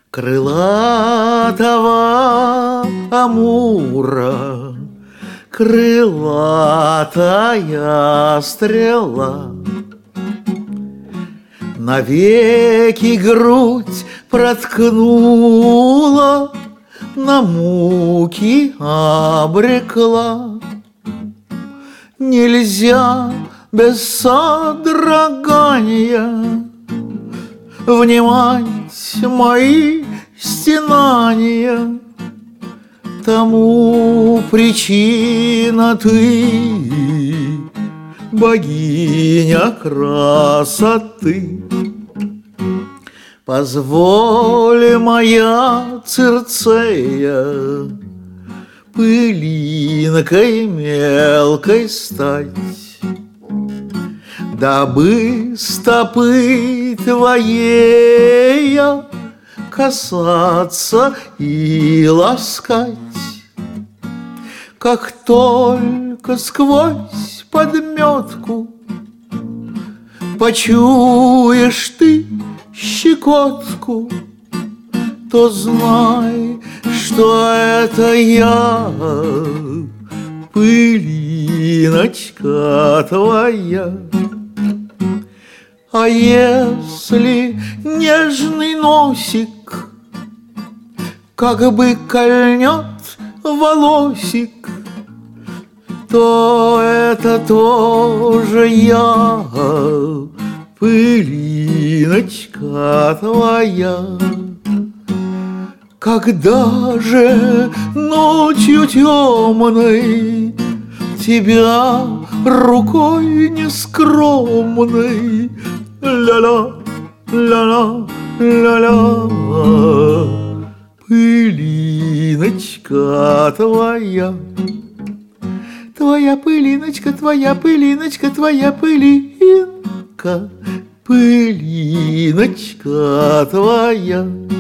Крылатого амура, крылатая стрела, навеки грудь проткнула, на муки обрекла. Нельзя без содрогания внимать мои стенания, тому причина ты, богиня красоты. Позволь, моя Цирцея, пылинкой мелкой стать, дабы стопы твоей касаться и ласкать. Как только сквозь подметку почуешь ты щекотку, то знай, что это я, пылиночка твоя. А если нежный носик как бы кольнет волосик, то это тоже я, пылиночка твоя. Когда же ночью темной тебя рукой нескромной ля-ля, ля-ля, ля-ля, пылиночка твоя. Твоя пылиночка, твоя пылиночка, твоя пылинка, пылиночка твоя.